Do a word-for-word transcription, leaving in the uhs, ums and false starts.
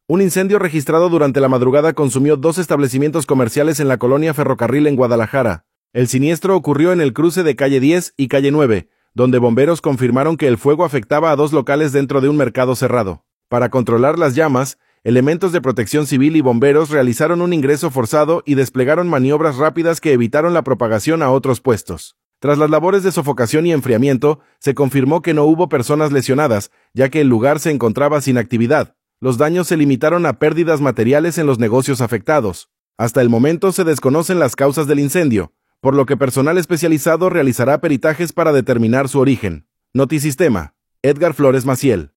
Un incendio registrado durante la madrugada consumió dos establecimientos comerciales en la colonia Ferrocarril en Guadalajara. El siniestro ocurrió en el cruce de calle diez y calle nueve, donde bomberos confirmaron que el fuego afectaba a dos locales dentro de un mercado cerrado. Para controlar las llamas, elementos de protección civil y bomberos realizaron un ingreso forzado y desplegaron maniobras rápidas que evitaron la propagación a otros puestos. Tras las labores de sofocación y enfriamiento, se confirmó que no hubo personas lesionadas, ya que el lugar se encontraba sin actividad. Los daños se limitaron a pérdidas materiales en los negocios afectados. Hasta el momento se desconocen las causas del incendio, por lo que personal especializado realizará peritajes para determinar su origen. Notisistema. Edgar Flores Maciel.